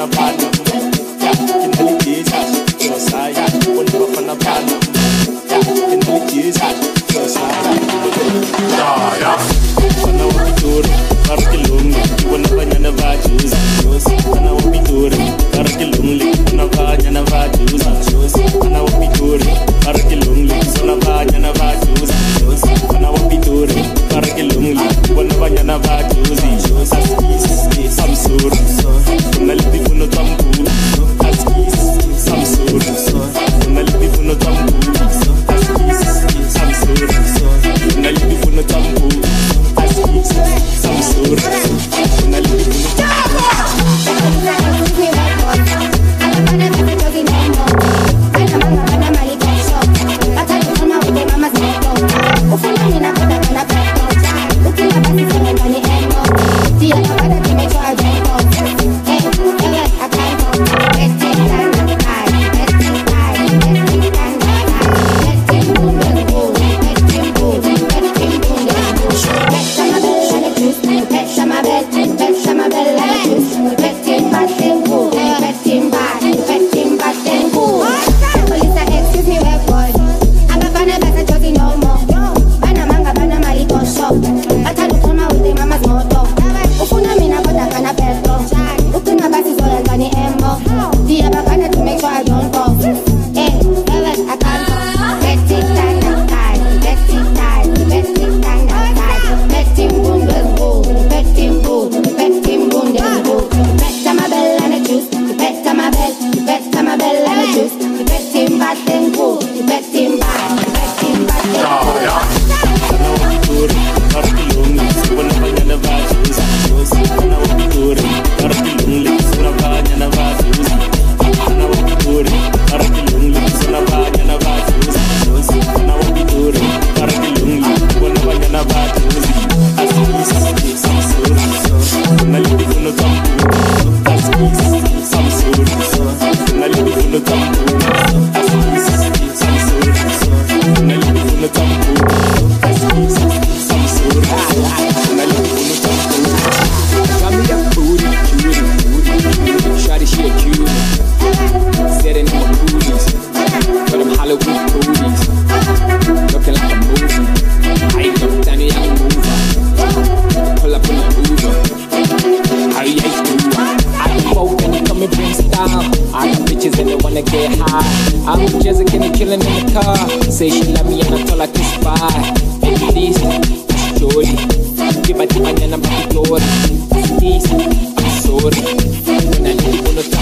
pana. In the Jesus, Josiah, when you were from a pana. In the Jesus, Josiah. When I will be doing, Archilum, when I want to buy juice, when I will be doing, Archilum, when I buy and I buy juice, when I will be doing, Archilum, when I buy and I buy juice, when I will be doing, Archilum, when I buy and I buy juice, some sort, when I live in the tambu, some sort, when I live in the tambu, some sort, when I live in the tambu, some sort, when I live in the say she love me and I told her to spy. At least, that's Jody. Give my team and I'm happy, Lord. At least, I'm sorry. When I leave,